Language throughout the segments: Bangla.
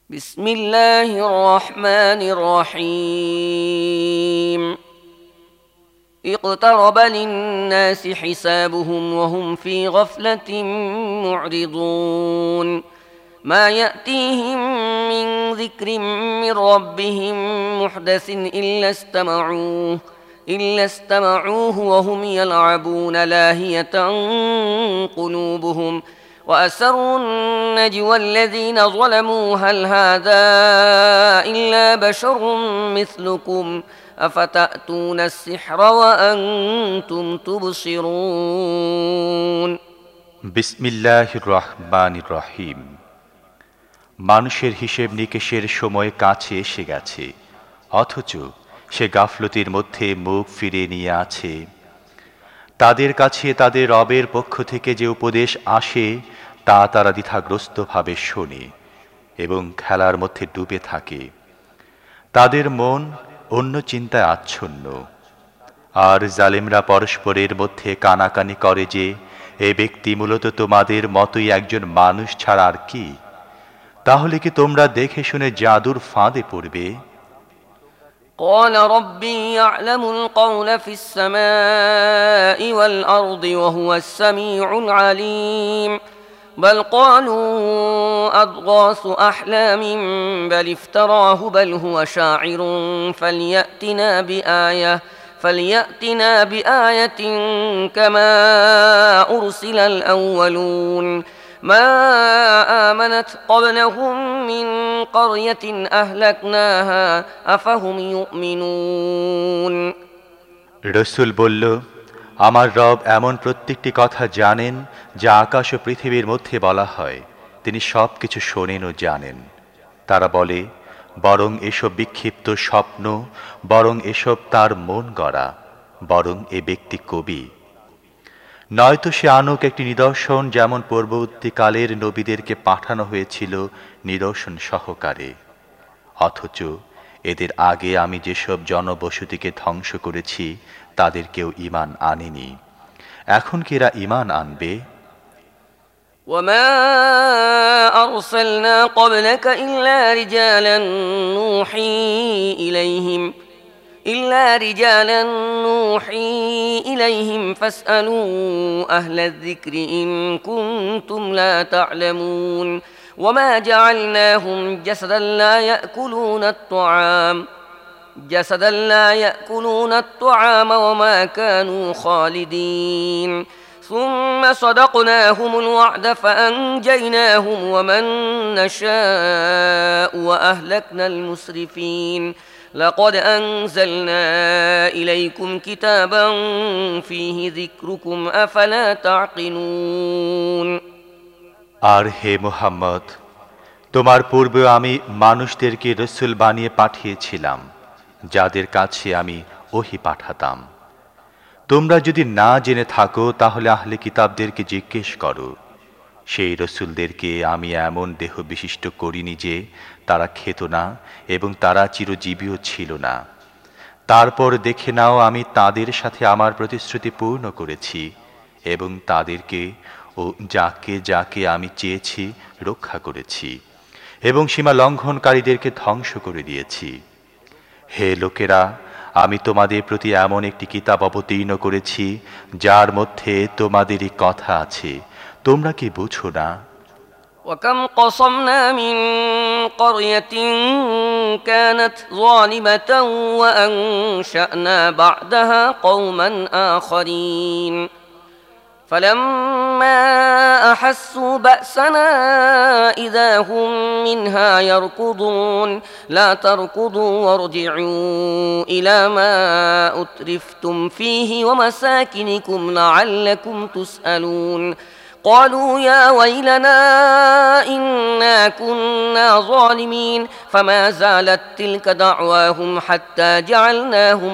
بسم الله الرحمن الرحيم اقترب للناس حسابهم وهم في غفلة معرضون ما يأتيهم من ذكر من ربهم محدث إلا استمعوه وهم يلعبون لاهية قلوبهم وأسروا النجوى الذين ظلموا هل هذا إلا بشر مثلكم أفتأتون السحر وأنتم تبصرون বিসমিল্লাহির রহমানির রহিম। মানুষের হিসেব নিকেশের সময় কাছে এসে গেছে, অথচ সে গাফলতির মধ্যে মুখ ফিরিয়ে নিয়ে আছে। তাদের কাছে তাদের রবের পক্ষ থেকে যে উপদেশ আসে তা তারা দ্বিধাগ্রস্তভাবে শোনে এবং খেলার মধ্যে ডুবে থাকে। তাদের মন অন্য চিন্তায় আচ্ছন্ন। আর জালেমরা পরস্পরের মধ্যে কানাকানি করে যে এ ব্যক্তি মূলত তোমাদের মতোই একজন মানুষ ছাড়া আর কি? তাহলে কি তোমরা দেখে শুনে জাদুর ফাঁদে পড়বে? قال ربي يعلم القول في السماء والأرض وهو السميع العليم بل قالوا أضغاث أحلام بل افتراه بل هو شاعر فليأتنا بآية كما أرسل الأولون ما آمنت قبلهم من قرية أهلكناها أفهم يؤمنون রসূল বলল, আমার রব এমন প্রত্যেকটি কথা জানেন যা আকাশ ও পৃথিবীর মধ্যে বলা হয়। তিনি সব কিছু শোনেন ও জানেন। তারা বলে, বরং এসব বিক্ষিপ্ত স্বপ্ন, বরং এসব তার মন গড়া, বরং এ ব্যক্তি কবি। নয়তো সে আনুক একটি নিদর্শন, যেমন পূর্ববর্তীকালের নবীদেরকে পাঠানো হয়েছিল নিদর্শন সহকারে। অথচ এদের আগে আমি যেসব জনবসতিকে ধ্বংস করেছি তাদের কেউ ঈমান আনেনি। এখন কি এরা ঈমান আনবে? وما أرسلنا قبلك إلا رجالا نوحي إليهم فاسألوا أهل الذكر إن كنتم لا تعلمون وما جعلناهم جسدا لا يأكلون الطعام وما كانوا خالدين ثم صدقناهم الوعد فأنجيناهم ومن نشاء وأهلكنا المسرفين لقد أنزلنا إليكم كتابا فيه ذكركم أفلا تعقلون আর হে মুহাম্মদ, তোমার পূর্বে আমি মানুষদেরকে রসূল বানিয়ে পাঠিয়েছিলাম, যাদের কাছে আমি ওহী পাঠাতাম। তোমরা যদি না জেনে থাকো তাহলে আহলে কিতাবদেরকে জিজ্ঞেস করো। সেই রসূলদেরকে আমি এমন দেহ বিশিষ্ট করিনি যে তারা খেত না এবং তারা চিরজীবীও ছিল না। তারপর দেখে নাও, আমি তাদের সাথে আমার প্রতিশ্রুতি পূর্ণ করেছি এবং তাদেরকে ও যাকে যাকে আমি চেয়েছি রক্ষা করেছি এবং সীমা লঙ্ঘনকারীদেরকে ধ্বংস করে দিয়েছি। হে লোকেরা, আমি তোমাদের প্রতি এমন একটি কিতাব অবতীর্ণ করেছি যার মধ্যে তোমাদেরই কথা আছে। তোমরা কি বুঝো না? وكم قصمنا من قرية كانت ظالمة وأنشأنا بعدها قوما آخرين فلما أحسوا بأسنا إذا هم منها يركضون لا تركضوا وارجعوا إلى ما أترفتم فيه ومساكنكم لعلكم تسألون قالوا يا ويلنا إنا كنا ظالمين فما زالت تلك دعواهم حتى جعلناهم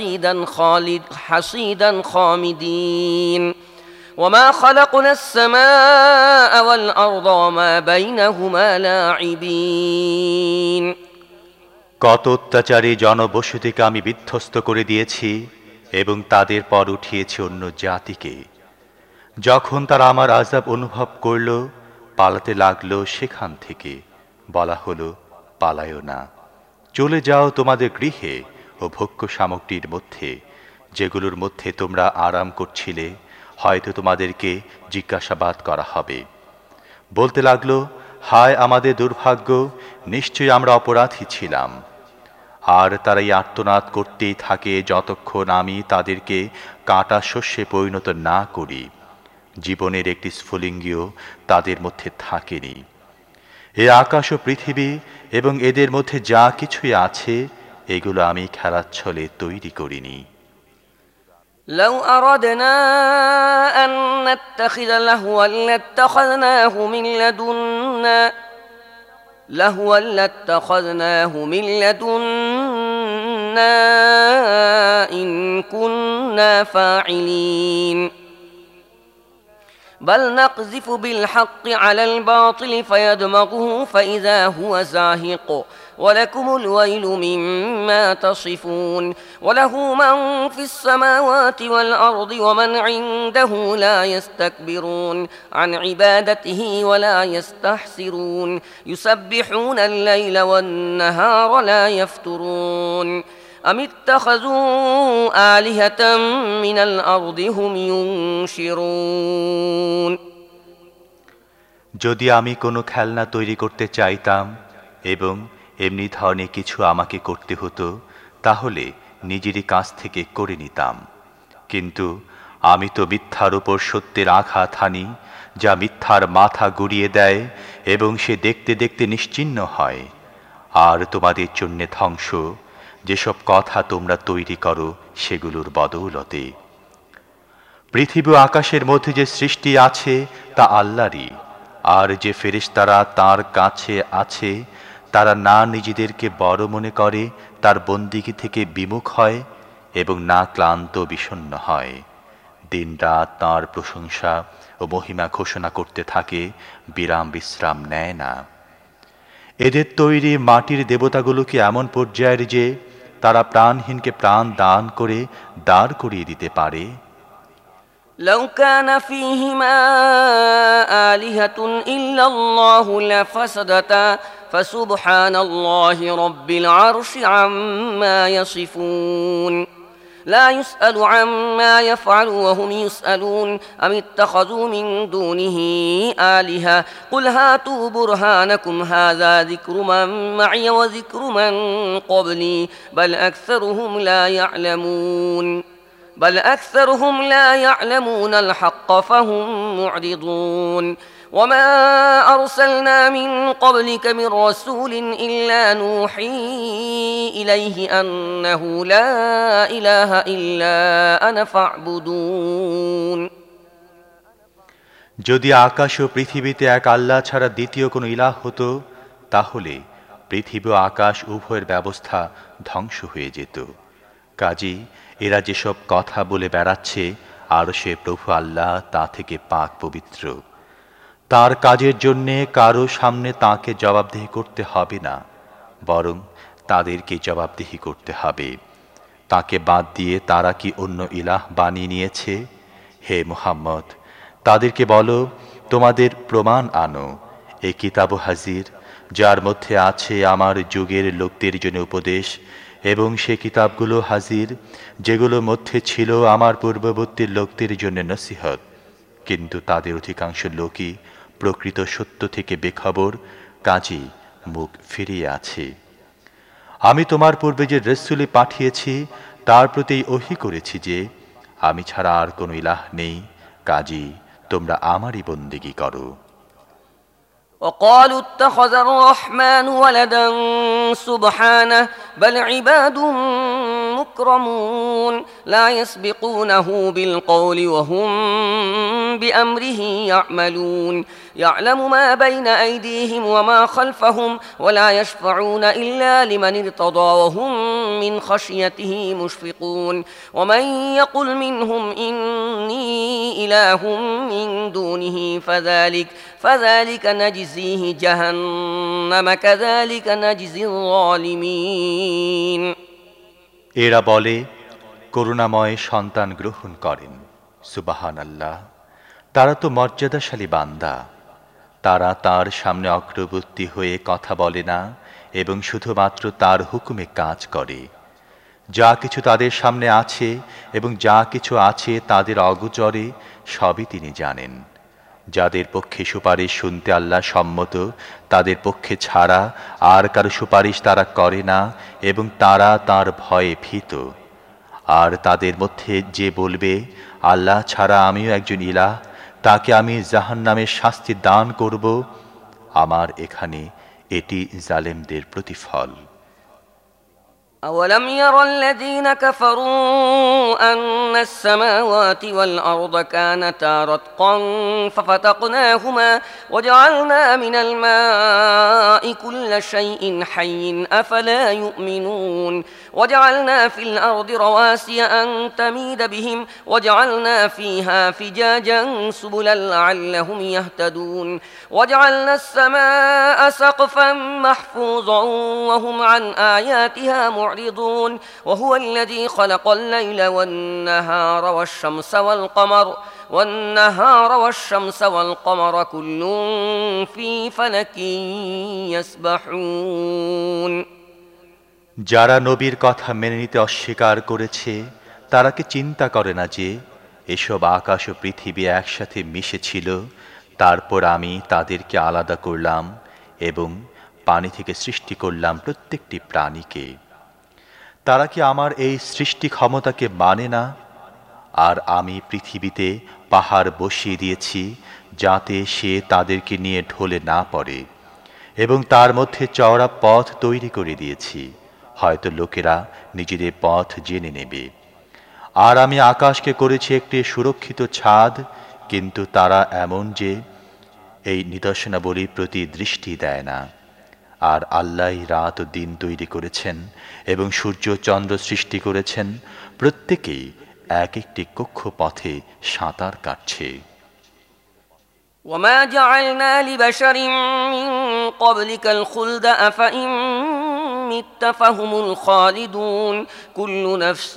حصيدا خامدين وما خلقنا السماء والأرض وما بينهما لاعبين কত অত্যাচারী জনবসতিকে আমি বিধ্বস্ত করে দিয়েছি এবং তাদের পর উঠিয়েছি অন্য জাতিকে। যখন তারা আমার আযাব অনুভব করল, পালাতে লাগলো সেখান থেকে, বলা হলো, পালায়ও না, চলে যাও তোমাদের গৃহে ও ভোগ্য সামগ্রীর মধ্যে, যেগুলোর মধ্যে তোমরা আরাম করছিলে, হয়তো তোমাদেরকে জিজ্ঞাসাবাদ করা হবে। বলতে লাগলো, হায় আমাদের দুর্ভাগ্য, নিশ্চয়ই আমরা অপরাধী ছিলাম। আর তারা এই আর্তনাদ করতেই থাকে যতক্ষণ আমি তাদেরকে কাটা শস্যে পরিণত না করি। জীবনের একটি স্ফুলিঙ্গও তাদের মধ্যে থাকেনি। এ আকাশ ও পৃথিবী এবং এদের মধ্যে যা কিছুই আছে, এগুলো আমি খেলার ছলে তৈরি করিনি। لو أردنا أن نتخذ لهوا لاتخذناه من لدنا إن كنا فاعلين بل نقذف بالحق على الباطل فيدمغه فإذا هو زاهق ولكم الويل مما تصفون وله من في السماوات والأرض ومن عنده لا يستكبرون عن عبادته ولا يستحسرون يسبحون الليل والنهار لا يفترون أم اتخذوا آلهة من الأرض هم ينشرون যদি আমি কোনো খেলনা তৈরি করতে চাইতাম এবং এমনি ধরনের কিছু আমাকে করতে হতো, তাহলে নিজেরই কাছ থেকে করে নিতাম। কিন্তু আমি তো মিথ্যার উপর সত্যের আঘাত হানি, যা মিথ্যার মাথা গুড়িয়ে দেয় এবং সে দেখতে দেখতে নিশ্চিহ্ন হয়। আর তোমাদের জন্যে ধ্বংস, যেসব কথা তোমরা তৈরি করো সেগুলোর বদৌলতে। পৃথিবী ও আকাশের মধ্যে যে সৃষ্টি আছে তা আল্লাহরই, আর যে ফেরেশতারা তার কাছে আছে তারা না নিজেদেরকে বড় মনে করে তার বন্দিগি থেকে বিমুখ হয় এবং না ক্লান্ত বিষণ্ণ হয়। দিনরাত তাঁর প্রশংসা ও মহিমা ঘোষণা করতে থাকে, বিরাম বিশ্রাম নেয় না। এদের তৈরি মাটির দেবতাগুলো কি এমন পর্যায়ের যে তারা প্রাণহীনকে প্রাণ দান করে দাঁড় করিয়ে দিতে পারে? لو كان فيهما آلهة إلا الله لفسدتا فسبحان الله رب العرش عما يصفون لا يسأل عما يفعل وهم يسألون أم اتخذوا من دونه آلهة قل هاتوا برهانكم هذا ذكر من معي وذكر من قبلي بل أكثرهم لا يعلمون الحق فهم معرضون وما أرسلنا من قبلك من رسول إلا نوحي إليه أنه لا إله إلا أنا فاعبدون যদি আকাশ ও পৃথিবীতে এক আল্লাহ ছাড়া দ্বিতীয় কোনো ইলাহ হতো, তাহলে পৃথিবী ও আকাশ উভয়ের ব্যবস্থা ধ্বংস হয়ে যেত। কাজী এরা যেসব কথা বলে বেড়াচ্ছে, আর সে প্রভু আল্লাহ তা থেকে পাক পবিত্র। তার কাজের জন্যে কারো সামনে তাকে জবাবদিহি করতে হবে না, বরং তাদেরকে জবাবদিহি করতে হবে। তাকে বাদ দিয়ে তারা কি অন্য ইলাহ বানিয়ে নিয়েছে? হে মুহাম্মদ, তাদেরকে বলো, তোমাদের প্রমাণ আনো। এ কিতাব হাজির, যার মধ্যে আছে আমার যুগের লোকদের জন্য উপদেশ, এবং সে কিতাবগুলো হাজির যেগুলোর মধ্যে ছিল আমার পূর্ববর্তী লোকদের জন্য নসিহত। কিন্তু তাদের অধিকাংশ লোকই প্রকৃত সত্য থেকে বেখবর, কাজী মুখ ফিরিয়ে আছে। আমি তোমার পূর্বে যে রাসূল পাঠিয়েছি তার প্রতি ওহী করেছি যে আমি ছাড়া আর কোনো ইলাহ নেই, কাজী তোমরা আমারই বন্দেগী করো। وقالوا اتخذ الرحمن ولدا سبحانه بل عباد مكرمون لا يسبقونه بالقول وهم بأمره يعملون يعلم ما بين أيديهم وما خلفهم ولا يشفعون إلا لمن ارتضى وهم من خشيته مشفقون ومن يقل منهم إني إله من دونه فذلك نجزيه جهنم كذلك نجزي الظالمين এরা বলে, করুণাময় সন্তান গ্রহণ করেন। সুবহানাল্লাহ, তারা তো মর্যাদাশালী বান্দা। তারা তার সামনে অগ্রবর্তী হয়ে কথা বলে না এবং শুধুমাত্র তার হুকুমে কাজ করে। যা কিছু তাদের সামনে আছে এবং যা কিছু আছে তাদের অগোচরে সবই তিনি জানেন। যাদের পক্ষে সুপারিশ শুনতে আল্লাহ সম্মত তাদের পক্ষে ছাড়া আর কারো সুপারিশ তারা করে না এবং তারা তার ভয়ে ভীত। আর তাদের মধ্যে যে বলবে আল্লাহ ছাড়া আমিও একজন ইলাহ, তাকে আমি জাহান্নামের শাস্তি দান করব, আমার এখানে এটি জালেমদের প্রতিফল। أولم ير الذين كفروا أن السماوات والأرض كانتا رتقا ففتقناهما وجعلنا من الماء كل شيء حي أفلا يؤمنون وجعلنا في الأرض رواسي أن تميد بهم وجعلنا فيها فجاجا سبلا لعلهم يهتدون وجعلنا السماء سقفا محفوظا وهم عن آياتها معرضون وهو الذي خلق الليل والشمس والقمر كل في فلك يسبحون। যারা নবীর কথা মেনে নিতে অস্বীকার করেছে তারা কি চিন্তা করে না যে এসব আকাশ ও পৃথিবী একসাথে মিশেছিল, তারপর আমি তাদেরকে আলাদা করলাম এবং পানি থেকে সৃষ্টি করলাম প্রত্যেকটি প্রাণীকে। তারা কি আমার এই সৃষ্টি ক্ষমতাকে মানে না? আর আমি পৃথিবীতে পাহাড় বসিয়ে দিয়েছি যাতে সে তাদেরকে নিয়ে ঢলে না পড়ে এবং তার মধ্যে চওড়া পথ তৈরি করে দিয়েছি, হয়তো লোকেরা নিজেদের পথ জেনে নেবে। আর আমি আকাশকে করেছি একটি সুরক্ষিত ছাদ, কিন্তু তারা এমন যে এই নিদর্শনাবলীর প্রতি দৃষ্টি দেয় না। আর আল্লাহ রাত ও দিন তৈরি করেছেন এবং সূর্য চন্দ্র সৃষ্টি করেছেন, প্রত্যেকেই এক একটি কক্ষপথে সাঁতার কাটছে। وما جعلنا لبشر من قبلك الخلد أفإن مت فهم الخالدون كل نفس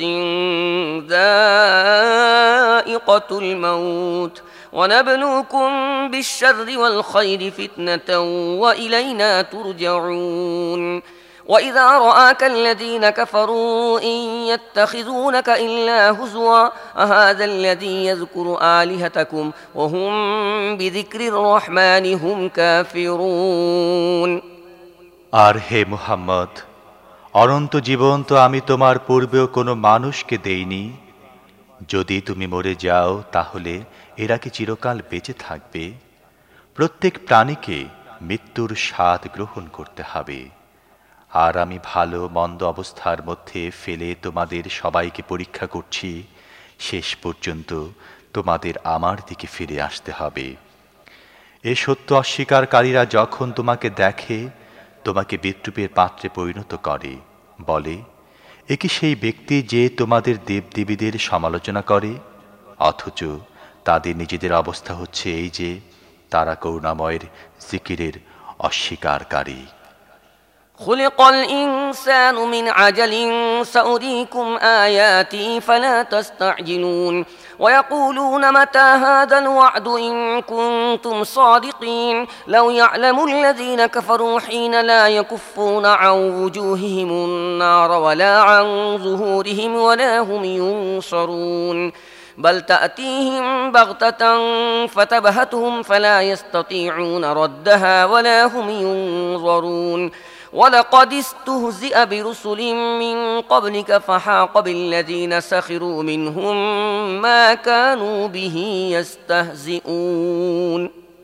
ذائقة الموت ونبلوكم بالشر والخير فتنة وإلينا ترجعون وإذا رآك الذين كفروا إن يتخذونك إلا هزوا أهذا الذي يذكر آلهتكم وهم بذكر الرحمن هم كافرون। আর হে মুহাম্মদ, অনন্ত জীবন তো আমি তোমার পূর্বেও কোনো মানুষকে দেইনি। যদি তুমি মরে যাও তাহলে এরা কি চিরকাল বেঁচে থাকবে? প্রত্যেক প্রাণীকে মৃত্যুর স্বাদ গ্রহণ করতে হবে। আর আমি ভালো মন্দ অবস্থার মধ্যে ফেলে তোমাদের সবাইকে পরীক্ষা করছি, শেষ পর্যন্ত তোমাদের আমার দিকে ফিরে আসতে হবে। এ সত্য অস্বীকারীরা যখন তোমাকে দেখে তোমাকে বিদ্রূপের পাত্রে পরিণত করে, বলে এ কি সেই ব্যক্তি যে তোমাদের দেবদেবীদের সমালোচনা করে? অথচ তাদের নিজেদের অবস্থা হচ্ছে এই যে তারা করুণাময়ের জিকিরের অস্বীকারী। خلق الإنسان من عجل سأريكم آياتي فلا تستعجلون ويقولون متى هذا الوعد إن كنتم صادقين لو يعلم الذين كفروا حين لا يكفون عن وجوههم النار ولا عن ظهورهم ولا هم ينصرون بل تأتيهم بغتة فتبهتهم فلا يستطيعون ردها ولا هم ينظرون ولقد استهزئ برسل من قبلك فحاق بالذين سخروا منهم ما كانوا به يستهزئون।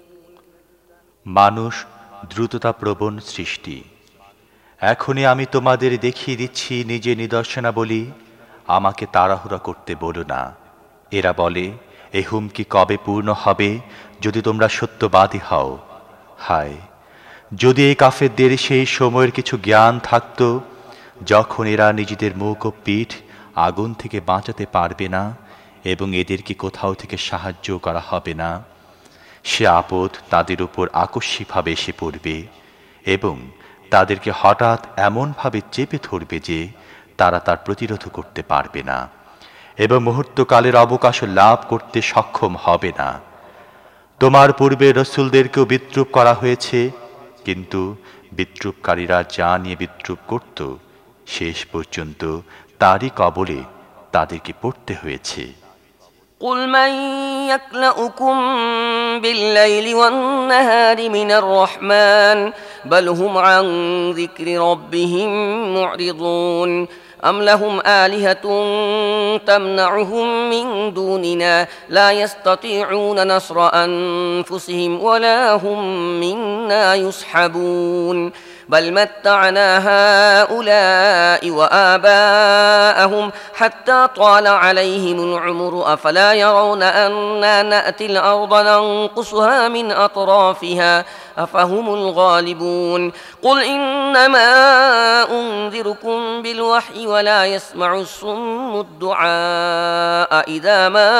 মানুষ দ্রুততাপ্রবণ সৃষ্টি। এখনই আমি তোমাদের দেখিয়ে দিচ্ছি নিজে নিদর্শনাবলী, আমাকে তাড়াহুড়া করতে বলো না। এরা বলে এ হুমকি কবে পূর্ণ হবে যদি তোমরা সত্যবাদী হও। হায়, যদি এই কাফেরদের সেই সময়ের কিছু জ্ঞান থাকত যখন এরা নিজেদের মুখ ও পিঠ আগুন থেকে বাঁচাতে পারবে না এবং এদেরকে কোথাও থেকে সাহায্য করা হবে না, সে আপদ তাদের উপর আকস্মিকভাবে এসে পড়বে এবং তাদেরকে হঠাৎ এমনভাবে চেপে ধরবে যে তারা তার প্রতিরোধ করতে পারবে না এবং মুহূর্তকালের অবকাশ লাভ করতে সক্ষম হবে না। তোমার পূর্বে রসুলদেরকেও বিদ্রূপ করা হয়েছে, কিন্তু বিদ্রূপকারীরা যা নিয়ে বিদ্রূপ করত শেষ পর্যন্ত তারই কবলে তাদেরকে পড়তে হয়েছে। قل من يكلؤكم بالليل والنهار من الرحمن بل هم عن ذكر ربهم معرضون أم لهم آلهة تمنعهم من دوننا لا يستطيعون نصر أنفسهم ولا هم منا يصحبون بل متعنا هؤلاء وآباءهم حتى طال عليهم العمر أفلا يرون أنا نأتي الأرض ننقصها من أطرافها أفهم الغالبون قل إنما أنذركم بالوحي ولا يسمع الصم الدعاء إذا ما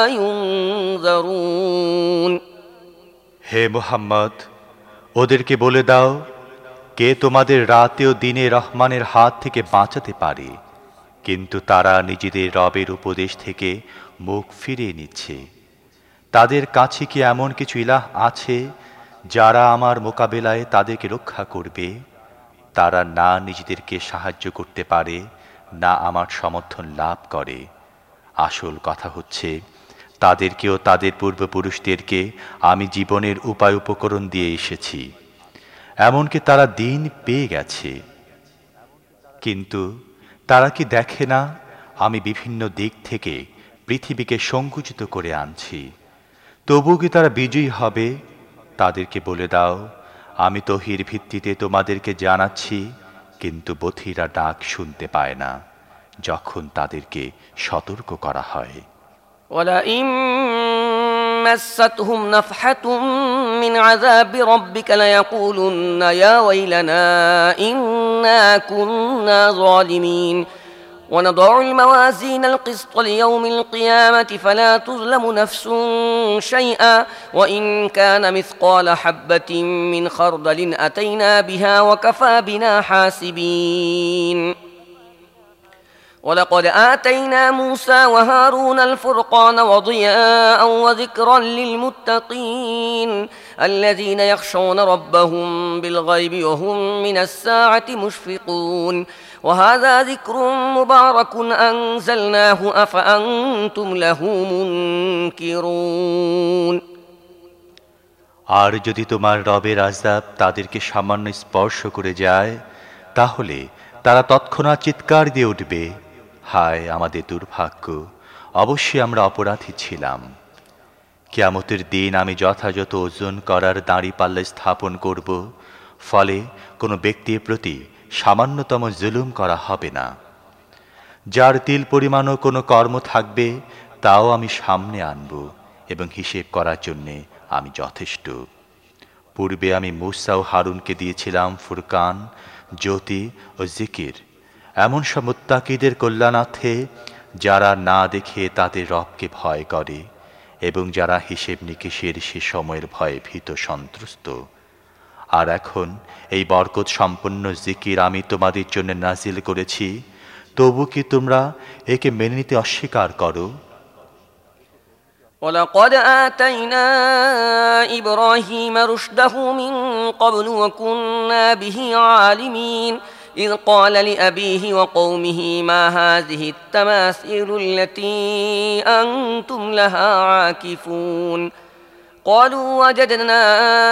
ينذرون হে মুহাম্মদ, ওদেরকে বলে দাও, কে তোমাদের রাতে ও দিনে রহমানের হাত থেকে বাঁচাতে পারে? কিন্তু তারা নিজেদের রবের উপদেশ থেকে মুখ ফিরিয়ে নিচ্ছে। তাদের কাছে কি এমন কিছু ইলাহ আছে যারা আমার মোকাবেলায় তাদেরকে রক্ষা করবে? তারা না নিজেদেরকে সাহায্য করতে পারে, না আমার সমর্থন লাভ করে। আসল কথা হচ্ছে, তাদেরকেও তাদের পূর্বপুরুষদেরকে আমি জীবনের উপায় উপকরণ দিয়ে এসেছি, এমনকি তারা দিন পেয়ে গেছে। কিন্তু তারা কি দেখে না আমি বিভিন্ন দিক থেকে পৃথিবীকে সংকুচিত করে আনছি? তবু কি তারা বিজয়ী হবে? তাদেরকে বলে দাও, আমি তহির ভিত্তিতে তোমাদেরকে জানাচ্ছি, কিন্তু বধিরা ডাক শুনতে পায় না যখন তাদেরকে সতর্ক করা হয়। ولئن مستهم نفحة من عذاب ربك ليقولن يا ويلنا إنا كنا ظالمين ونضع الموازين القسط ليوم القيامة فلا تظلم نفس شيئا وإن كان مثقال حبة من خردل أتينا بها وكفى بنا حاسبين ولقد آتينا موسى وهارون الفرقان وضياء وذكرا للمتقين الذين يخشون ربهم بالغيب وهم من الساعة مشفقون وهذا ذكر مبارك أنزلناه أفأنتم له منكرون আর যদি তোমার রবের আযাব তাদেরকে সামান্য স্পর্শ করে যায়, তাহলে তারা তৎক্ষণাৎ চিৎকার দিয়ে উঠবে, হায় আমাদের দুর্ভাগ্য, অবশ্যই আমরা অপরাধী ছিলাম। কিয়ামতের দিন আমি যথাযথ ওজন করার দাঁড়িপাল্লা স্থাপন করব, ফলে কোনো ব্যক্তির প্রতি সামান্যতম জুলুম করা হবে না। যার তিল পরিমাণও কোনো কর্ম থাকবে তাও আমি সামনে আনব, এবং হিসেব করার জন্যে আমি যথেষ্ট। পূর্বে আমি মূসা ও হারুনকে দিয়েছিলাম ফুরকান, জ্যোতি ও জিকির, এমন সব মুত্তাকিদের কল্যাণার্থে যারা না দেখে তাদের রবকে ভয় করে এবং যারা হিসেব নিকেশের সে সময়ের ভয়ে ভীত সন্ত্রস্ত। আর এখন এই বরকত সম্পন্ন জিকির আমি তোমাদের জন্য নাজিল করেছি, তবু কি তোমরা একে মেনে নিতে অস্বীকার করো? ولقد آتينا إبراهيم رشده من قبل وكنا به عالمين إذ قال لأبيه وقومه ما هذه التماثيل التي أنتم لها عاكفون قالوا وجدنا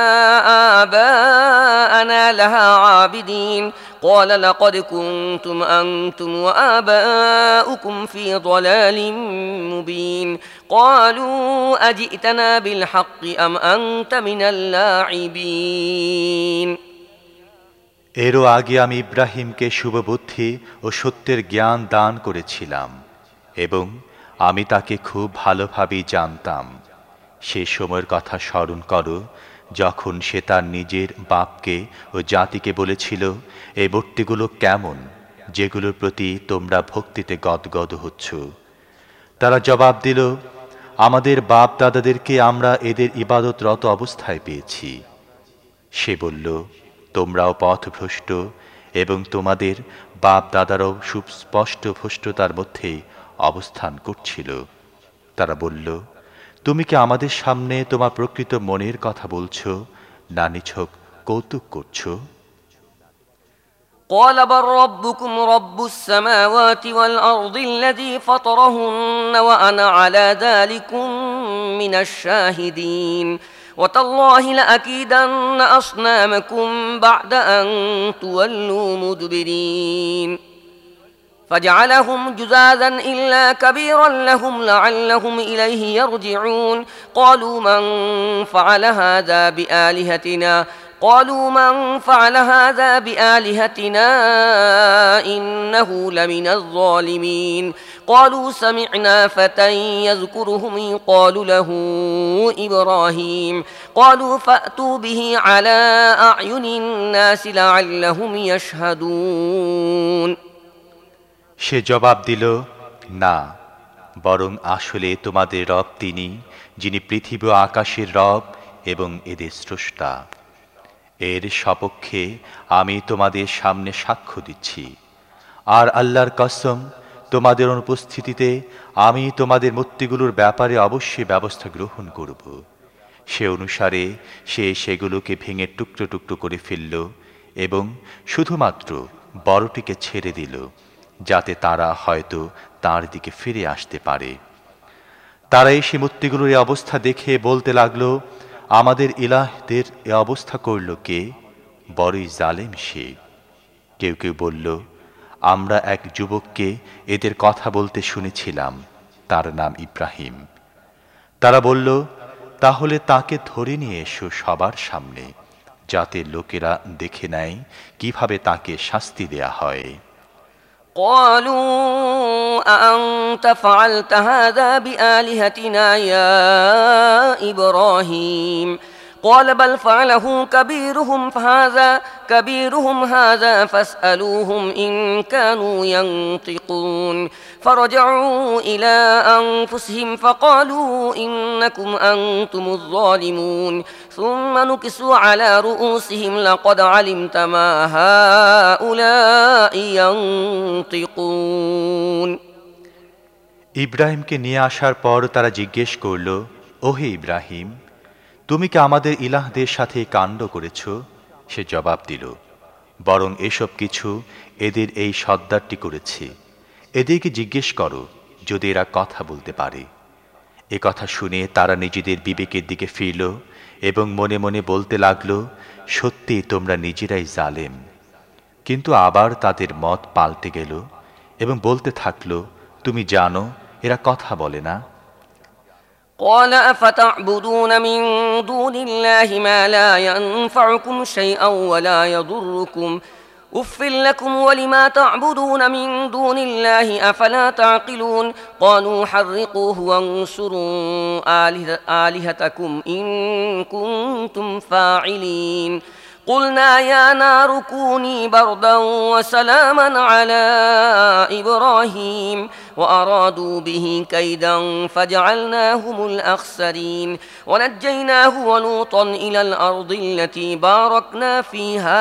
آباءنا لها عابدين قال لقد كنتم أنتم وآباؤكم في ضلال مبين قالوا أجئتنا بالحق أم أنت من اللاعبين এরও আগে আমি ইব্রাহিমকে শুভবুদ্ধি ও সত্যের জ্ঞান দান করেছিলাম, এবং আমি তাকে খুব ভালোভাবেই জানতাম। সে সময়ের কথা স্মরণ করো, যখন সে তার নিজের বাপকে ও জাতিকে বলেছিল, এই মূর্তিগুলো কেমন যেগুলোর প্রতি তোমরা ভক্তিতে গদগদ হচ্ছ? তারা জবাব দিল, আমাদের বাপ দাদাদেরকে আমরা এদের ইবাদতরত অবস্থায় পেয়েছি। সে বলল, তোমরাও পথভ্রষ্ট এবং তোমাদের বাপ দাদারাও সুস্পষ্ট ভ্রষ্টতার মধ্যে অবস্থান করছিল। তারা বলল, তুমি কি আমাদের সামনে তোমার প্রকৃত মনের কথা বলছো, না নিছক কৌতুক করছো? قال بل ربكم رب السماوات والأرض الذي فطرهن وأنا على ذلكم من الشاهدين وتالله لأكيدن أصنامكم بعد أن تولوا مدبرين فجعلهم جذاذا إلا كبيرا لهم لعلهم إليه يرجعون قالوا من فعل هذا بآلهتنا إنه لمن الظالمين قالوا سمعنا فتى يذكرهم يقال له إبراهيم قالوا فأتوا به على أعين الناس لعلهم يشهدون সে জবাব দিল, না, বরং আসলে তোমাদের রব তিনি, যিনি পৃথিবী ও আকাশের রব এবং এদের স্রষ্টা। এর সপক্ষে আমি তোমাদের সামনে সাক্ষ্য দিচ্ছি। আর আল্লাহর কসম, তোমাদের অনুপস্থিতিতে আমি তোমাদের মূর্তিগুলোর ব্যাপারে অবশ্যই ব্যবস্থা গ্রহণ করব। সে অনুসারে সে সেগুলোকে ভেঙে টুকরো টুকরো করে ফেলল এবং শুধুমাত্র বড়টিকে ছেড়ে দিল, যাতে তারা হয়তো তার দিকে ফিরে আসতে পারে। তারা এসে মূর্তিগুলোর এই অবস্থা দেখে বলতে লাগলো, আমাদের ইলাহদের এ অবস্থা করল কে? বড়ই জালেম সে। কেউ কেউ বলল, আমরা এক যুবককে এদের কথা বলতে শুনেছিলাম, তার নাম ইব্রাহিম। তারা বলল, তাহলে তাকে ধরে নিয়ে এসো সবার সামনে, যাতে লোকেরা দেখে নেয় কিভাবে তাকে শাস্তি দেয়া হয়। قالوا أأنت فعلت هذا بآلهتنا يا إبراهيم قال بل فعله كبيرهم هذا فاسألوهم إن كانوا ينطقون فرجعوا إلى أنفسهم فقالوا إنكم أنتم الظالمون ثم نكسوا على رؤوسهم لقد علمت ما هؤلاء ينطقون ইব্রাহিমকে নিয়ে আসার পর তারা জিজ্ঞেস করল, ওহে ইব্রাহিম, তুমি কি আমাদের ইলাহদের সাথে কাণ্ড করেছ? সে জবাব দিল, বরং এসব কিছু এদের এই সর্দারটি করেছে। এদেরকে জিজ্ঞেস করো যদি এরা কথা বলতে পারে। এ কথা শুনে তারা নিজেদের বিবেকের দিকে ফিরল এবং মনে মনে বলতে লাগল, সত্যি তোমরা নিজেরাই জালেম। কিন্তু আবার তাদের মত পাল্টে গেল এবং বলতে থাকল, তুমি জানো এরা কথা বলে না। قال أفتعبدون من دون الله ما لا ينفعكم شيئا ولا يضركم أف لكم ولما تعبدون من دون الله أفلا تعقلون قالوا حرقوه وانصروا آلهتكم إن كنتم فاعلين قلنا يا نار كوني بردا وسلاما على إبراهيم وأرادوا به كيدا فجعلناهم الأخسرين ونجيناه ولوطا إلى الأرض التي باركنا فيها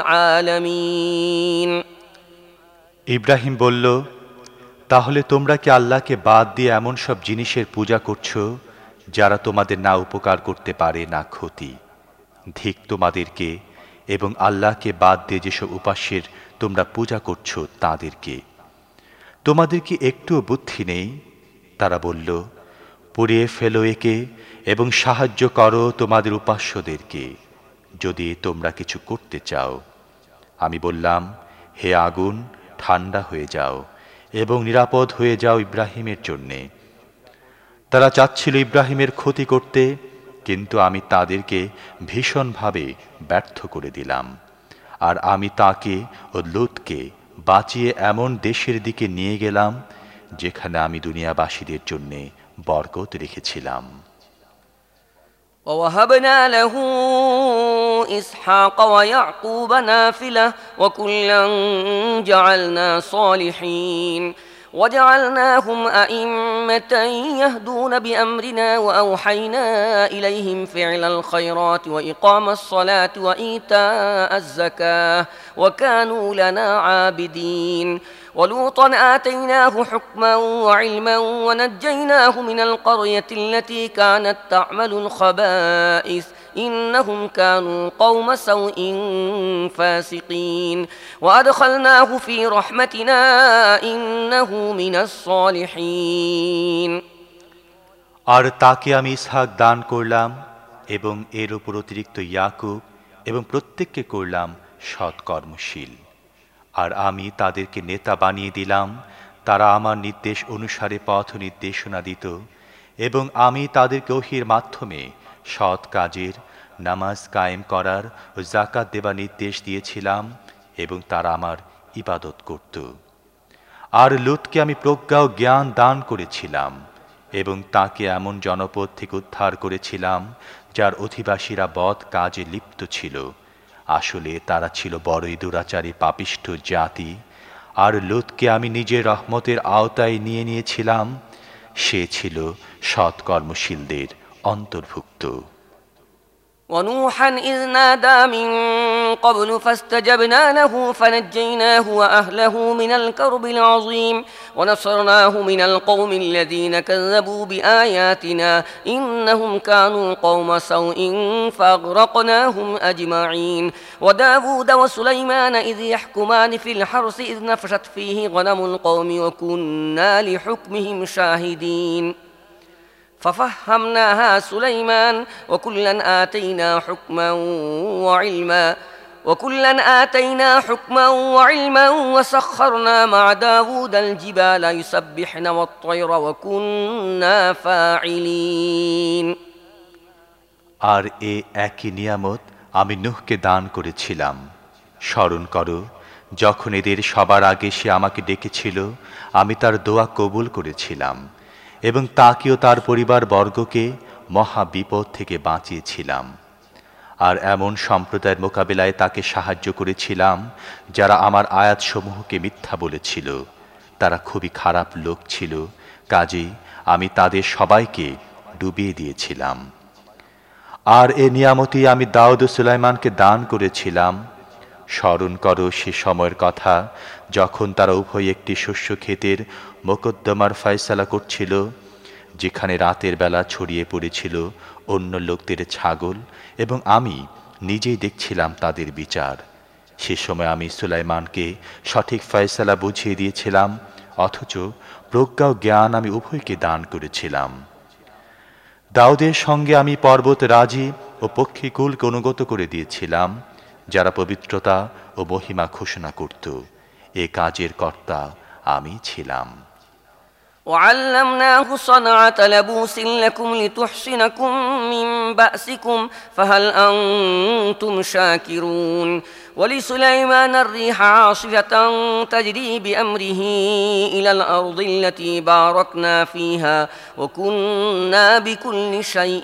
للعالمين ইব্রাহিম বলল, তাহলে তোমরা কি আল্লাহকে বাদ দিয়ে এমন সব জিনিসের পূজা করছো যারা তোমাদের না উপকার করতে পারে না ক্ষতি? ধিক তোমাদেরকে এবং আল্লাহকে বাদ দিয়ে যেসব উপাস্যের তোমরা পূজা করছো তাদেরকে। তোমাদের কি একটুও বুদ্ধি নেই? তারা বলল, পুড়িয়ে ফেলো একে এবং সাহায্য করো তোমাদের উপাস্যদেরকে, যদি তোমরা কিছু করতে চাও। আমি বললাম, হে আগুন, ঠান্ডা হয়ে যাও এবং নিরাপদ হয়ে যাও ইব্রাহিমের জন্যে। তারা চাচ্ছিল ইব্রাহিমের ক্ষতি করতে, কিন্তু আমি তাদেরকে ভীষণভাবে ব্যর্থ করে দিলাম। আর আমি তাকে ও লূতকে বাঁচিয়ে এমন দেশের দিকে নিয়ে গেলাম যেখানে আমি দুনিয়াবাসীদের জন্য বরকত রেখেছিলাম। ووهبنا له إسحاق ويعقوب نافلة وكلا جعلنا صالحين وجعلناهم أئمة يهدون بأمرنا وأوحينا إليهم فعل الخيرات وإقام الصلاة وإيتاء الزكاة وكانوا لنا عابدين ولوطا آتيناه حكما وعلما ونجيناه من القرية التي كانت تعمل الخبائث إنهم كانوا قوم سوء فاسقين وأدخلناه في رحمتنا إنه من الصالحين আর তাকে আমি ইসহাক দান করলাম এবং এর উপর অতিরিক্ত ইয়াকুব এবং প্রত্যেককে করলাম সৎকর্মশীল। আর আমি তাদেরকে নেতা বানিয়ে দিলাম, তারা আমার নির্দেশ অনুসারে পথ নির্দেশনা দিত এবং আমি তাদেরকে ওহীর মাধ্যমে সৎ কাজের, নামাজ কায়েম করার ও যাকাত দেবার নির্দেশ দিয়েছিলাম এবং তারা আমার ইবাদত করত। আর লূতকে আমি প্রজ্ঞা ও জ্ঞান দান করেছিলাম এবং তাকে এমন জনপদ থেকে উদ্ধার করেছিলাম যার অধিবাসীরা বদ কাজে লিপ্ত ছিল। আসলে তারা ছিল বড়ই দুরাচারী পাপিষ্ঠ জাতি। আর লূতকে আমি নিজের রহমতের আওতায় নিয়ে নিয়েছিলাম, সে ছিল সৎকর্মশীলদের অন্তর্ভুক্ত। ونوحا إذ نادى من قبل فاستجبنا له فنجيناه وأهله من الكرب العظيم ونصرناه من القوم الذين كذبوا بآياتنا إنهم كانوا قوم سوء فأغرقناهم أجمعين وداود وسليمان إذ يحكمان في الحرث إذ نفشت فيه غنم القوم وكنا لحكمهم شاهدين ففهمناها سليمان وكلا آتينا حكما وعلما وسخرنا مع داود الجبال يسبحن والطير وكنا فاعلين আর এ একই নিয়ামত আমি নূহকে দান করেছিলাম। স্মরণ করো, যখন এদের সবার আগে সে আমাকে ডেকেছিল, আমি তার দোয়া কবুল করেছিলাম এবং তাকেও তার পরিবার বর্গকে মহা বিপদ থেকে বাঁচিয়েছিলাম। আর এমন সম্প্রদায়ের মোকাবিলায় তাকে সাহায্য করেছিলাম যারা আমার আয়াতসমূহকে মিথ্যা বলেছিল। তারা খুবই খারাপ লোক ছিল, কাজেই আমি তাদের সবাইকে ডুবিয়ে দিয়েছিলাম। আর এ নিয়ামতই আমি দাউদ ও সুলাইমানকে দান করেছিলাম। স্মরণ করো সে সময়ের কথা, যখন তারা উভয় একটি শস্য ক্ষেতের মোকদ্দমার ফয়সালা করছিল, যেখানে রাতের বেলা ছড়িয়ে পড়েছিল অন্য লোকদের ছাগল এবং আমি নিজেই দেখছিলাম তাদের বিচার। সে সময় আমি সুলাইমানকে সঠিক ফয়সালা বুঝিয়ে দিয়েছিলাম, অথচ প্রজ্ঞা ও জ্ঞান আমি উভয়কে দান করেছিলাম। দাউদের সঙ্গে আমি পর্বত রাজি ও পক্ষীকুলকে অনুগত করে দিয়েছিলাম, যারা পবিত্রতা ও মহিমা ঘোষণা করত। এ কাজের কর্তা আমি ছিলাম। وعلمناه صنعة لبوس لكم لتحصنكم من بأسكم فهل أنتم شاكرون ولسليمان الريح عاصفة تجري بأمره إلى الأرض التي باركنا فيها وكنا بكل شيء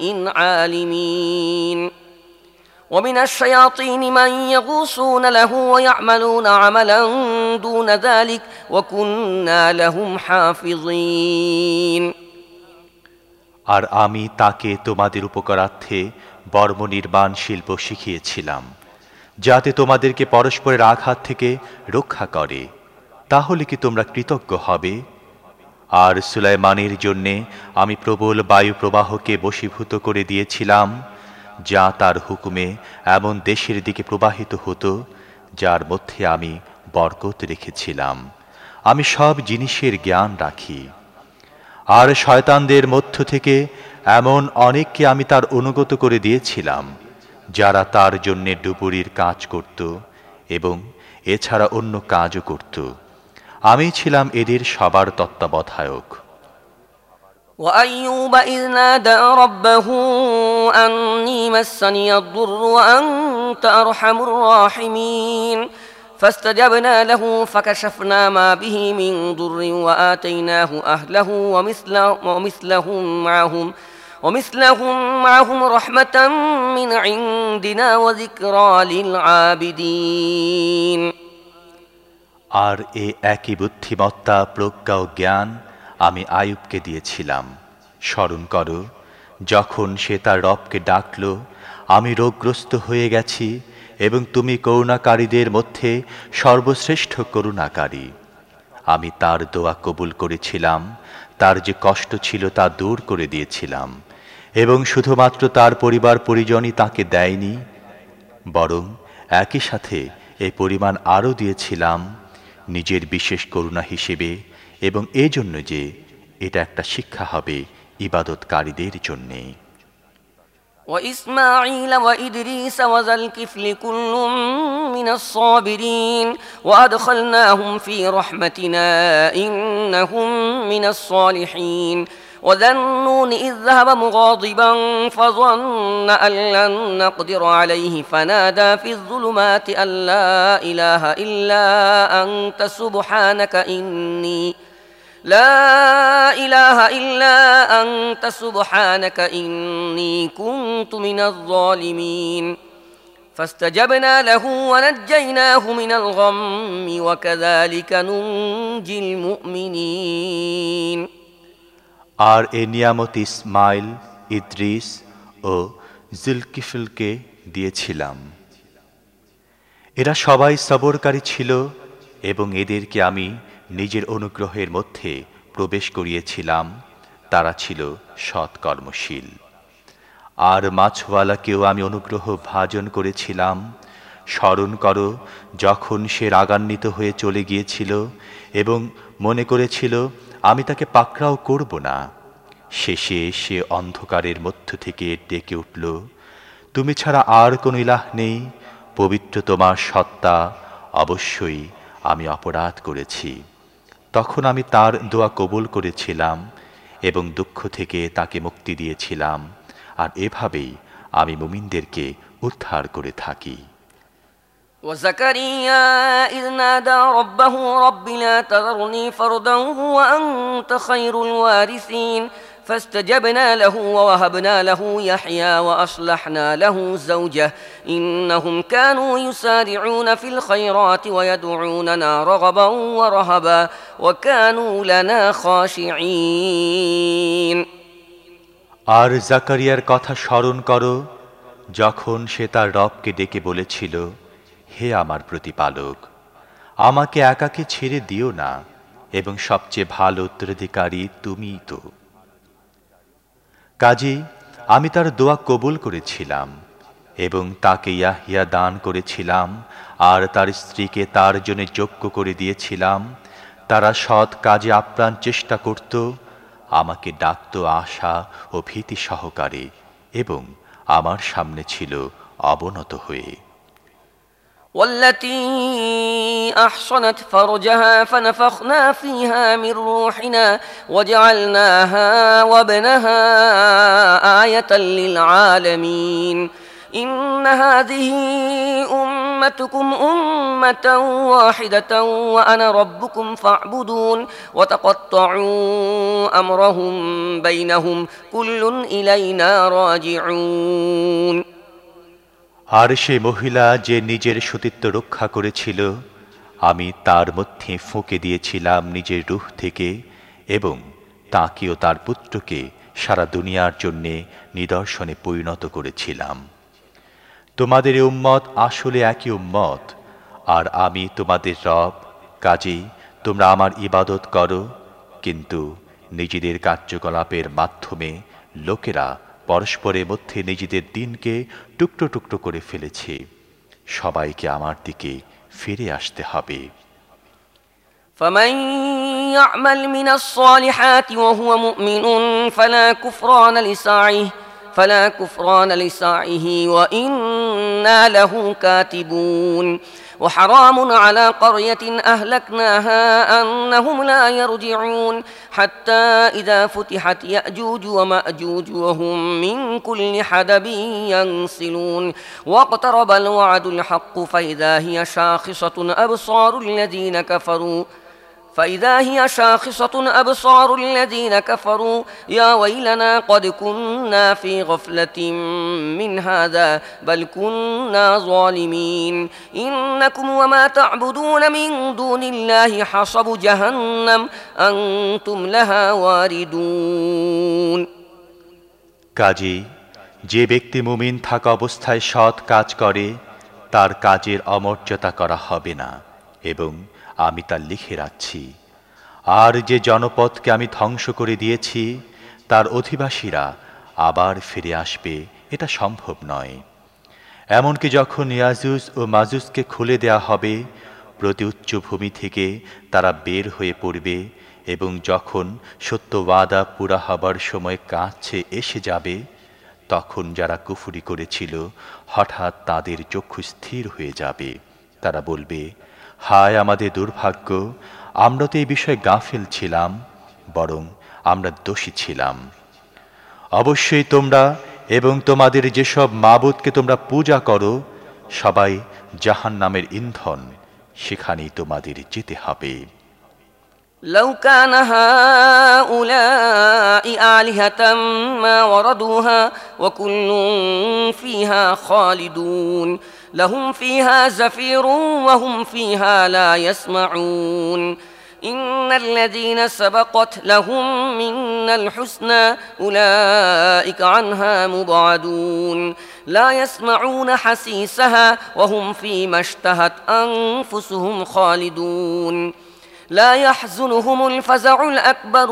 عالمين ومن الشياطين من يغوصون له ويعملون عملا دون ذلك وكنا لهم حافظين আর আমি তাকে তোমাদের উপকারার্থে বর্ম নির্মাণ শিল্প শিখিয়েছিলাম, যাতে তোমাদেরকে পরস্পরের আঘাত থেকে রক্ষা করে। তাহলে কি তোমরা কৃতজ্ঞ হবে? আর সুলাইমানের জন্যে আমি প্রবল বায়ু প্রবাহকে বশীভূত করে দিয়েছিলাম, যা তার হুকুমে এমন দেশের দিকে প্রবাহিত হতো যার মধ্যে আমি বরকত রেখেছিলাম। আমি সব জিনিসের জ্ঞান রাখি। আর শয়তানদের মধ্য থেকে এমন অনেককে আমি তার অনুগত করে দিয়েছিলাম, যারা তার জন্যে ডুবুরির কাজ করত এবং এছাড়া অন্য কাজও করত। আমি ছিলাম এদের সবার তত্ত্বাবধায়ক। وأيوب إذ نادى ربه أني مسني الضر وأنت أرحم الراحمين فاستجبنا له فكشفنا ما به من ضر وآتيناه أهله ومثلهم معهم رحمة من عندنا وذكرى للعابدين আর এ একই বুদ্ধিমত্তা, প্রজ্ঞা ও জ্ঞান আমি আইয়ুবকে দিয়েছিলাম। স্মরণ করো, যখন সে তার রবকে ডাকল, আমি রোগগ্রস্ত হয়ে গেছি এবং তুমি করুণাকারীদের মধ্যে সর্বশ্রেষ্ঠ করুণাকারী। আমি তার দোয়া কবুল করেছিলাম, তার যে কষ্ট ছিল তা দূর করে দিয়েছিলাম, এবং শুধুমাত্র তার পরিবার পরিজনই তাকে দেয়নি, বরং একই সাথে এই পরিমাণ আরও দিয়েছিলাম নিজের বিশেষ করুণা হিসেবে, এবং এজন্য যে এটা একটা শিক্ষা হবে ইবাদতকারীদের জন্যে। وإسماعيل وإدريس وذا الكفل كل من الصابرين وأدخلناهم في رحمتنا إنهم من الصالحين وذا النون إذ ذهب مغاضبا فظن أن لن نقدر عليه فنادى في الظلمات أن لا إله إلا أنت سبحانك إني لا إله إلا أنت سبحانك إني كنت من الظالمين فاستجبنا له ونجيناه من الغم وكذلك ننجي المؤمنين আর এ নিয়ামত ইসমাইল, ইদ্রিস ও জুলকিফলকে দিয়েছিলাম। এরা সবাই সবরকারী ছিল এবং এদেরকে আমি নিজের অনুগ্রহের মধ্যে প্রবেশ করিয়েছিলাম। তারা ছিল সৎকর্মশীল। আর মাছওয়ালাকেও আমি অনুগ্রহ ভাজন করেছিলাম। স্মরণ করো, যখন সে রাগান্বিত হয়ে চলে গিয়েছিল এবং মনে করেছিল আমি তাকে পাকড়াও করব না, শেষে সে অন্ধকারের মধ্য থেকে ডেকে উঠল, তুমি ছাড়া আর কোনো ইলাহ নেই, পবিত্র তোমার সত্তা, অবশ্যই আমি অপরাধ করেছি। তখন আমি তার দোয়া কবুল করেছিলাম এবং দুঃখ থেকে তাকে মুক্তি দিয়েছিলাম, আর এভাবেই আমি মুমিনদেরকে উদ্ধার করে থাকি। وزكريا إذ نادى ربه رب لا تذرني فردا وأنت خير الوارثين فاستجبنا له ووهبنا له يحيى وأصلحنا له زوجه إنهم كانوا يسارعون في الخيرات ويدعوننا رغبا ورهبا وكانوا لنا خاشعين আর জাকারিয়ার কথা স্মরণ করো, যখন সে তার রবকে ডেকে বলেছিল, হে আমার প্রতিপালক, আমাকে একাকে ছেড়ে দিও না, এবং সবচেয়ে ভালো উত্তরাধিকারী তুমিই তো। কাজেই আমি তার দোয়া কবুল করেছিলাম এবং তাকে ইয়াহিয়া দান করেছিলাম, আর তার স্ত্রীকে তার জন্য যোগ্য করে দিয়েছিলাম। তারা সৎ কাজে আপ্রাণ চেষ্টা করত, আমাকে ডাকত আশা ও ভীতি সহকারে, এবং আমার সামনে ছিল অবনত হয়ে। والتي أحصنت فرجها فنفخنا فيها من روحنا وجعلناها وابنها آية للعالمين إن هذه أمتكم أمة واحدة وأنا ربكم فاعبدون وتقطعوا أمرهم بينهم كل إلينا راجعون আর সে মহিলা যে নিজের সতীত্ব রক্ষা করেছিল, আমি তার মধ্যে ফুঁকে দিয়েছিলাম নিজের রূহ থেকে, এবং তাকেও তার পুত্রকে সারা দুনিয়ার জন্যে নিদর্শনে পরিণত করেছিলাম। তোমাদের এ উম্মত আসলে একই উম্মত, আর আমি তোমাদের রব, কাজেই তোমরা আমার ইবাদত করো। কিন্তু নিজেদের কার্যকলাপের মাধ্যমে লোকেরা পরস্পরের মধ্যে নিজেদের দিনকে টুকরো টুকরো করে ফেলেছে। সবাইকে আমার দিকে ফিরে আসতে হবে। فمن يعمل من الصالحات وهو مؤمن فلا كفران لسعيه وإنا له كاتبون وحرام على قرية أهلكناها أنهم لا يرجعون حتى إذا فتحت يأجوج ومأجوج وهم من كل حدب ينسلون واقترب الوعد الحق فإذا هي شاخصة أبصار الذين كفروا فإذا هي شاخصة أبصار الذين كفروا يا ويلنا قد كنا في غفلة من هذا بل كنا ظالمين إنكم وما تعبدون من دون الله حصب جهنم أنتم لها واردون। কাজী যে ব্যক্তি মুমিন থাকা অবস্থায় সৎ কাজ করে তার কাজের অমর্যাদা করা হবে না এবং আমি তা লিখে রাখছি। আর যে জনপদকে আমি ধ্বংস করে দিয়েছি তার অধিবাসীরা আবার ফিরে আসবে এটা সম্ভব নয়। এমনকি যখন ইয়াজুজ ও মাজুজকে খুলে দেয়া হবে প্রতি উচ্চভূমি থেকে তারা বের হয়ে পড়বে এবং যখন সত্য ওয়াদা পুরা হবার সময় কাছে এসে যাবে তখন যারা কুফরি করেছিল হঠাৎ তাদের চক্ষু স্থির হয়ে যাবে। তারা বলবে, হায় আমাদের দুর্ভাগ্য, আমরা তো এই বিষয়ে গাফিল ছিলাম, বরং আমরা দোষী ছিলাম। অবশ্যই তোমরা এবং তোমাদের যেসব মাবুদকে তোমরা পূজা করো সবাই জাহান্নামের ইন্ধন, সেখানেই তোমাদের যেতে হবে। لو كان هؤلاء آلهة ما وردوها وكل فيها خالدون لهم فيها زفير وهم فيها لا يسمعون إن الذين سبقت لهم منا الحسنى أولئك عنها مبعدون لا يسمعون حسيسها وهم فيما اشتهت أنفسهم خالدون لا يحزنهم الفزع الأكبر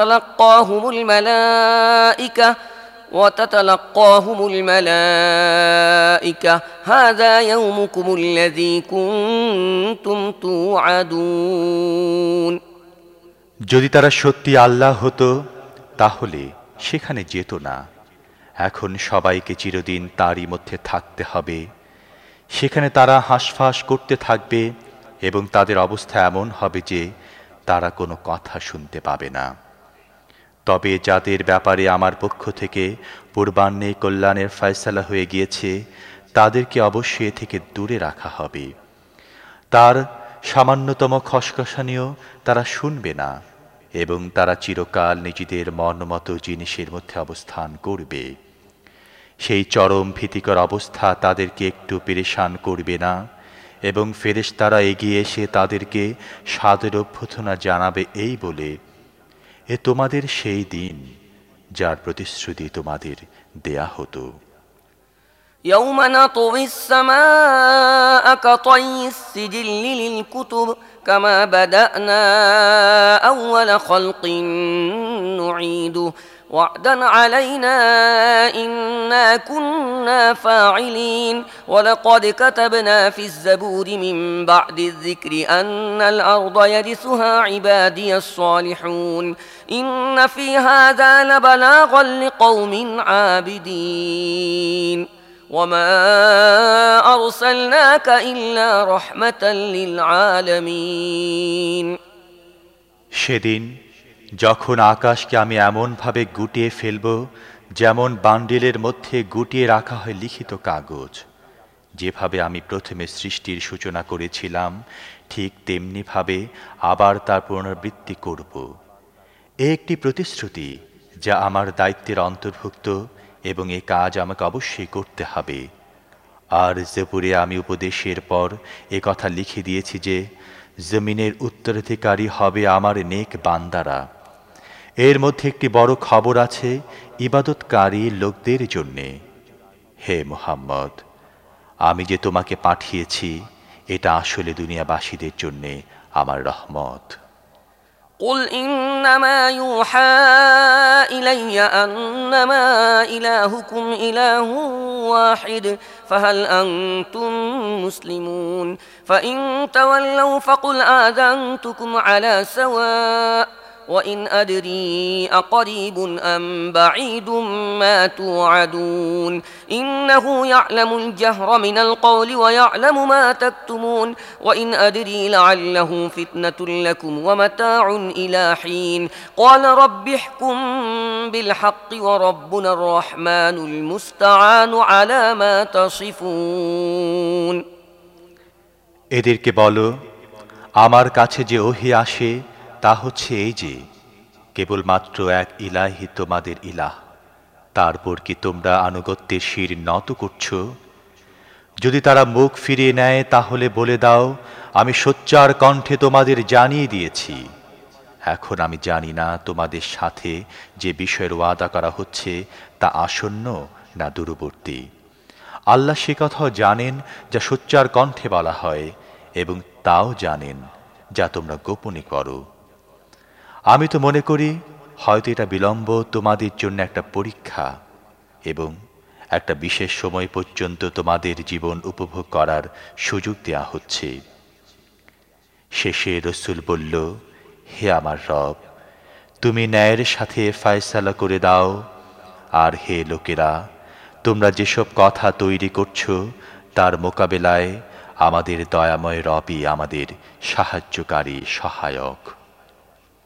وتتلقاهم الملائكة هذا يومكم الذي كنتم توعدون। যদি তারা সত্যি আল্লাহ হতো তাহলে সেখানে যেত না। এখন সবাইকে চিরদিন তারই মধ্যে থাকতে হবে। সেখানে তারা হাঁসফাঁস করতে থাকবে এবং তাদের অবস্থা এমন হবে যে তারা কোনো কথা শুনতে পাবে না। তবে যাদের ব্যাপারে আমার পক্ষ থেকে পূর্বাহ্নে কল্যাণের ফয়সালা হয়ে গিয়েছে তাদেরকে অবশ্যই এ থেকে দূরে রাখা হবে। তার সামান্যতম খসখসানিও তারা শুনবে না এবং তারা চিরকাল নিজেদের মনমতো জিনিসের মধ্যে অবস্থান করবে। সেই চরম ভীতিকর অবস্থা তাদেরকে একটু পেরেশান করবে না এবং ফেরেশতারা এগিয়ে এসে তাদেরকে সাদর অভ্যর্থনা জানাবে এই বলে, এ তোমাদের সেই দিন যার প্রতিশ্রুতি তোমাদের দেয়া হতো। يوم نطوي السماء كطي السجل للكتب كما بدأنا أول خلق نعيده وعدا علينا إنا كنا فاعلين ولقد كتبنا في الزبور من بعد الذكر أن الأرض يرثها عبادي الصالحون إن في هذا لبلاغا لقوم عابدين وما أرسلناك إلا رحمة للعالمين। সেদিন যখন আকাশকে আমি এমনভাবে গুটিয়ে ফেলব যেমন বান্ডিলের মধ্যে গুটিয়ে রাখা হয় লিখিত কাগজ, যেভাবে আমি প্রথমে সৃষ্টির সূচনা করেছিলাম ঠিক তেমনিভাবে আবার তার পুনরাবৃত্তি করব। এ একটি প্রতিশ্রুতি যা আমার দায়িত্বের অন্তর্ভুক্ত এবং এ কাজ আমাকে অবশ্যই করতে হবে। আর জবুরে আমি উপদেশের পর এ কথা লিখে দিয়েছি যে জমিনের উত্তরাধিকারী হবে আমার নেক বান্দারা। এর মধ্যে একটি বড় খবর আছে ইবাদতকারী লোকদের জন্যে। হে মুহাম্মদ, আমি যে তোমাকে পাঠিয়েছি এটা আসলে দুনিয়াবাসীদের জন্যে আমার রহমত। قل إنما يوحى إلي أنما إلهكم إله واحد فهل أنتم مسلمون فإن تولوا فقل آذنتكم على سواء وإن أدري أقريب أم بعيد ما توعدون إنه يعلم الجهر من القول ويعلم ما تكتمون وإن أدري لعله فتنة لكم ومتاع إلى حين قال رب احكم بالحق وربنا الرحمن المستعان على ما تصفون। এদেরকে বলো, আমার কাছে যে ওহী আসে তা হচ্ছে এই যে কেবলমাত্র এক ইলাহি তোমাদের ইলাহ, তারপর কি তোমরা আনুগত্যের শির নত করছ? যদি তারা মুখ ফিরিয়ে নেয় তাহলে বলে দাও, আমি সোচ্চার কণ্ঠে তোমাদের জানিয়ে দিয়েছি। এখন আমি জানি না তোমাদের সাথে যে বিষয়ের ওয়াদা করা হচ্ছে তা আসন্ন না দূরবর্তী। আল্লাহ সে কথাও জানেন যা সোচ্চার কণ্ঠে বলা হয়, এবং তাও জানেন যা তোমরা গোপনে করো। আমি তো মনে করি হয়তো এটা বিলম্ব তোমাদের জন্য একটা পরীক্ষা, এবং একটা বিশেষ সময় পর্যন্ত তোমাদের জীবন উপভোগ করার সুযোগ দেয়া হচ্ছে। শেষে রসূল বলল, হে আমার রব, তুমি ন্যায়ের সাথে ফায়সালা করে দাও। আর হে লোকেরা, তোমরা যেসব কথা তৈরি করছো তার মোকাবেলায় আমাদের দয়াময় রবই আমাদের সাহায্যকারী, সহায়ক।